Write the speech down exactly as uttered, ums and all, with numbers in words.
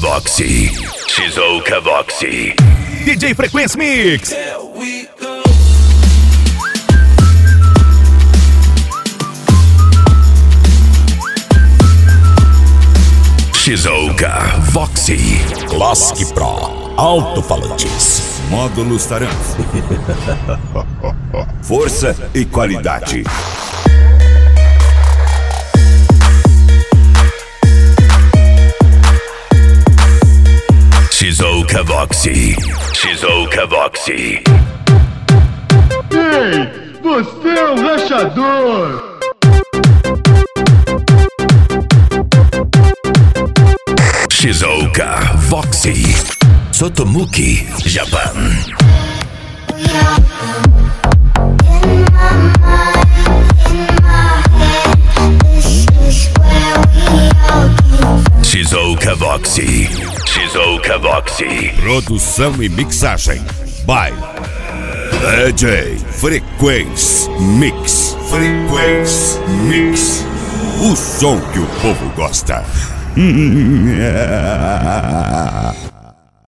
Voxy. Shizuoka Voxy. D J Frequency Mix. Shizuoka Voxy. Classic Pro. Alto-falantes. Módulos Taran. Força e qualidade. Shizuoka Voxy. Shizuoka Voxy. Ei, você é um rachador! Shizuoka Voxy. Sotomuki, Japan. Shizuoka Voxy. Shizuoka Voxy. Produção e mixagem by D J Frequency Mix. Frequency Mix. O som que o povo gosta.